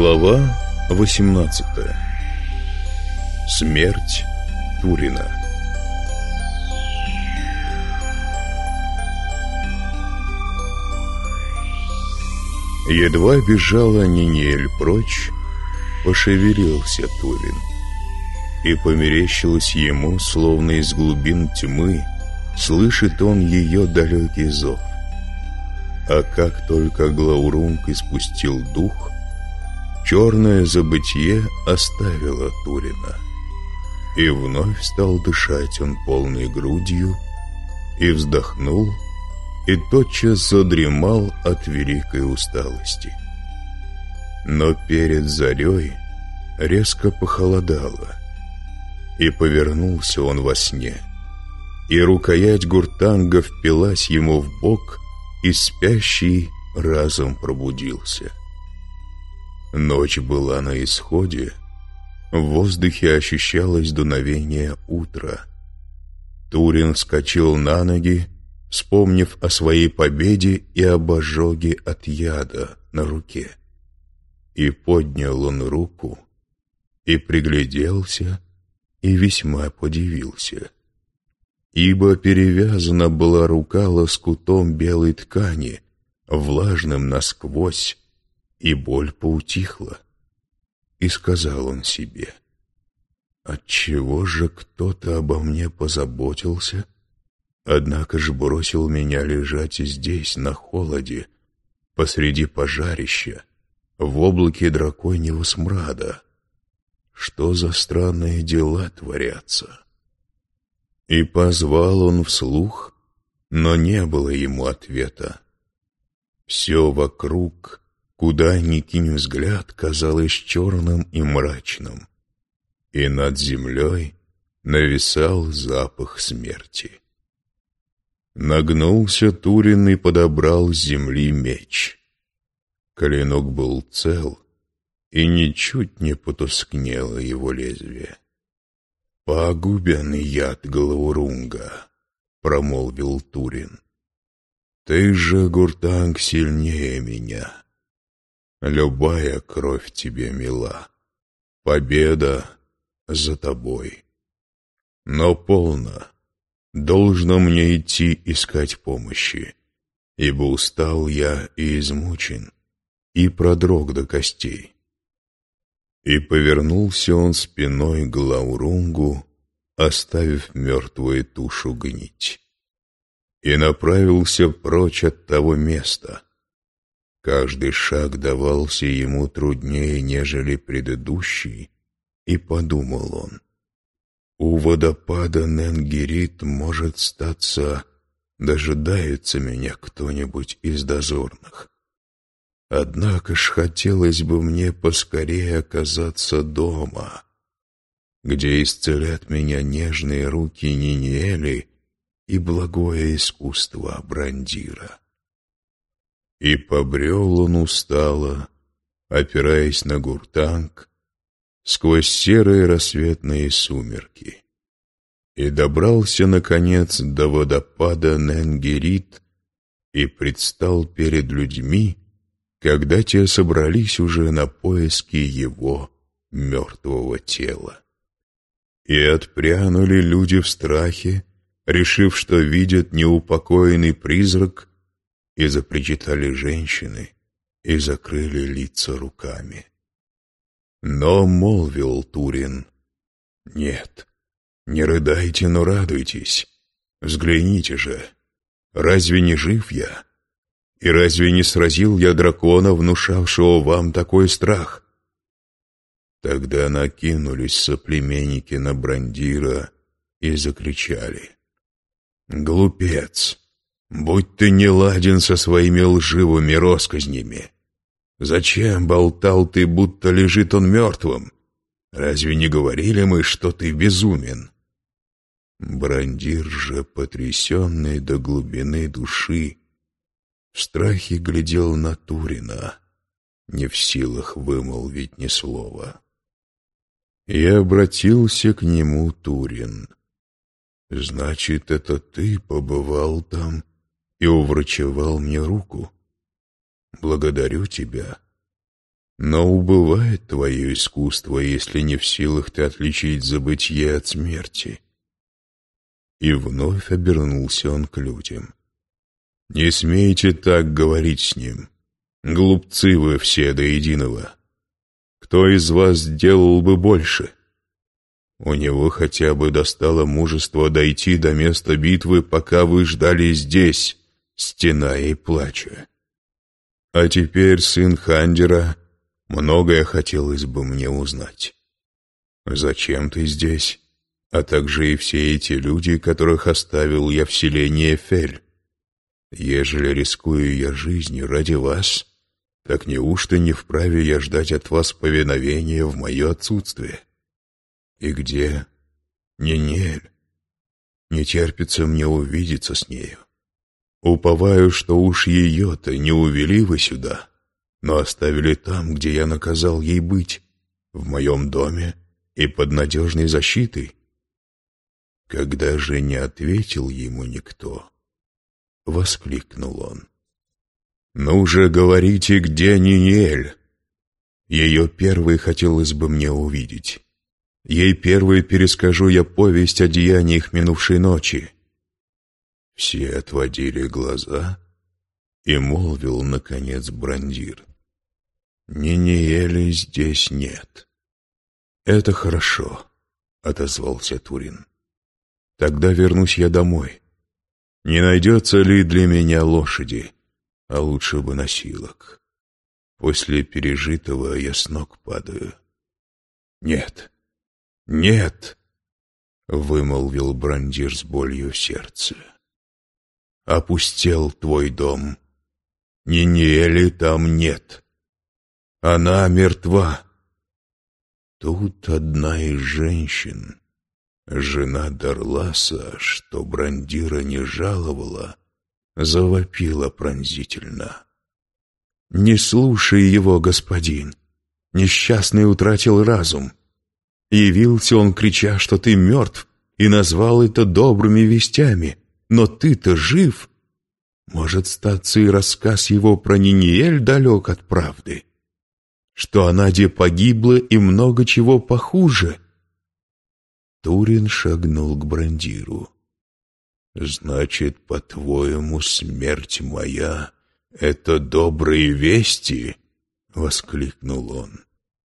Глава 18. Смерть Турина. Едва бежала Ниниэль прочь, пошевелился Турин, и померещилось ему, словно из глубин тьмы слышит он ее далекий зов. А как только Глаурунг испустил дух, черное забытье оставило Турина, и вновь стал дышать он полной грудью, и вздохнул, и тотчас задремал от великой усталости. Но перед зарей резко похолодало, и повернулся он во сне, и рукоять гуртанга впилась ему в бок, и спящий разом пробудился. Ночь была на исходе, в воздухе ощущалось дуновение утра. Турин вскочил на ноги, вспомнив о своей победе и об ожоге от яда на руке. И поднял он руку, и пригляделся, и весьма подивился. Ибо перевязана была рука лоскутом белой ткани, влажным насквозь, и боль поутихла. И сказал он себе: «Отчего же кто-то обо мне позаботился, однако ж бросил меня лежать здесь, на холоде, посреди пожарища, в облаке драконьего смрада? Что за странные дела творятся?» И позвал он вслух, но не было ему ответа. Все вокруг, куда ни кинь взгляд, казалось черным и мрачным, и над землей нависал запах смерти. Нагнулся Турин и подобрал с земли меч. Клинок был цел, и ничуть не потускнело его лезвие. «Пагубен яд Глаурунга», — промолвил Турин. «Ты же, Гуртанг, сильнее меня. Любая кровь тебе мила, победа за тобой. Но полно, должно мне идти искать помощи, ибо устал я и измучен, и продрог до костей». И повернулся он спиной к Глаурунгу, оставив мертвую тушу гнить, и направился прочь от того места. Каждый шаг давался ему труднее, нежели предыдущий, и подумал он: у водопада Ненгерит, может статься, дожидается меня кто-нибудь из дозорных. Однако ж хотелось бы мне поскорее оказаться дома, где исцелят меня нежные руки Ниниэли и благое искусство Брандира. И побрел он устало, опираясь на гуртанг, сквозь серые рассветные сумерки, и добрался, наконец, до водопада Ненгерит и предстал перед людьми, когда те собрались уже на поиски его мертвого тела. И отпрянули люди в страхе, решив, что видят неупокоенный призрак, и запричитали женщины, и закрыли лица руками. Но молвил Турин: «Нет, не рыдайте, но радуйтесь. Взгляните же, разве не жив я? И разве не сразил я дракона, внушавшего вам такой страх?» Тогда накинулись соплеменники на Брандира и закричали: «Глупец! Будь ты неладен со своими лживыми россказнями! Зачем болтал ты, будто лежит он мертвым? Разве не говорили мы, что ты безумен?» Брандир же, потрясенный до глубины души, в страхе глядел на Турина, не в силах вымолвить ни слова. И обратился к нему Турин: «Значит, это ты побывал там и уврачевал мне руку? Благодарю тебя. Но убывает твое искусство, если не в силах ты отличить забытье от смерти». И вновь обернулся он к людям. «Не смейте так говорить с ним. Глупцы вы все до единого. Кто из вас сделал бы больше? У него хотя бы достало мужества дойти до места битвы, пока вы ждали здесь, стеная и плача. А теперь, сын Хандера, многое хотелось бы мне узнать. Зачем ты здесь, а также и все эти люди, которых оставил я в селении Фель? Ежели рискую я жизнью ради вас, так неужто не вправе я ждать от вас повиновения в мое отсутствие? И где Нинель? Не терпится мне увидеться с нею. Уповаю, что уж ее-то не увели вы сюда, но оставили там, где я наказал ей быть, в моем доме и под надежной защитой». Когда же не ответил ему никто, воскликнул он: «Ну же, говорите, где Нинель? Ее первой хотелось бы мне увидеть. Ей первой перескажу я повесть о деяниях минувшей ночи». Все отводили глаза, и молвил, наконец, Брандир: «Нинеэли здесь нет». «Это хорошо», — отозвался Турин. «Тогда вернусь я домой. Не найдется ли для меня лошади, а лучше бы носилок? После пережитого я с ног падаю». «Нет, нет», — вымолвил Брандир с болью в сердце. «Опустел твой дом. Нинеэли там нет. Она мертва». Тут одна из женщин, жена Дарласа, что Брандира не жаловала, завопила пронзительно: «Не слушай его, господин. Несчастный утратил разум. Явился он, крича, что ты мертв, и назвал это добрыми вестями. Но ты-то жив. Может, статься и рассказ его про Нинеэль далек от правды, что она де погибла и много чего похуже». Турин шагнул к Брандиру. «Значит, по-твоему, смерть моя — это добрые вести?» — воскликнул он.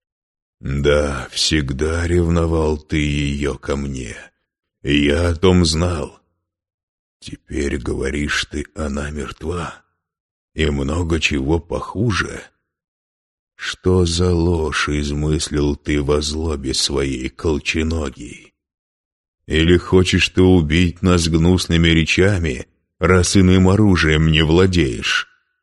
«Да, всегда ревновал ты ее ко мне, и я о том знал. Теперь говоришь ты, она мертва, и много чего похуже. Что за ложь измыслил ты во злобе своей колченогий? Или хочешь ты убить нас гнусными речами, раз иным оружием не владеешь?»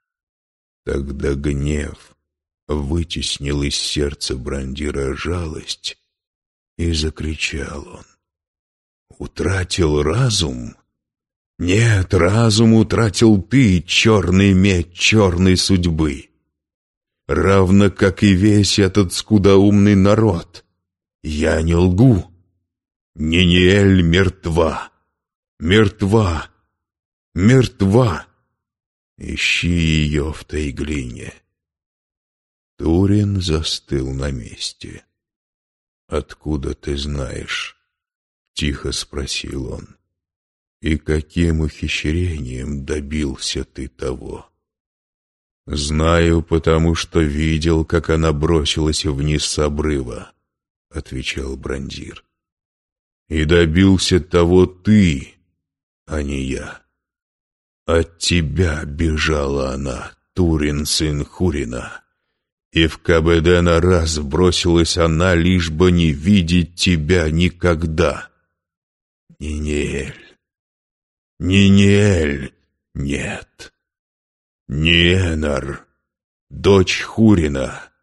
Тогда гнев вытеснил из сердца Брандира жалость, и закричал он: «Утратил разум? Нет, разум утратил ты, черный меч черной судьбы, равно как и весь этот скудоумный народ. Я не лгу. Нинеэль мертва, мертва, мертва. Ищи ее в той глине». Турин застыл на месте. «Откуда ты знаешь?» — тихо спросил он. «И каким ухищрением добился ты того?» «Знаю, потому что видел, как она бросилась вниз с обрыва», — отвечал Брандир. «И добился того ты, а не я. От тебя бежала она, Турин, сын Хурина, и в Кабедена раз бросилась она, лишь бы не видеть тебя никогда. Нинеэль, Нинеэль, нет. Ниэнар, дочь Хурина,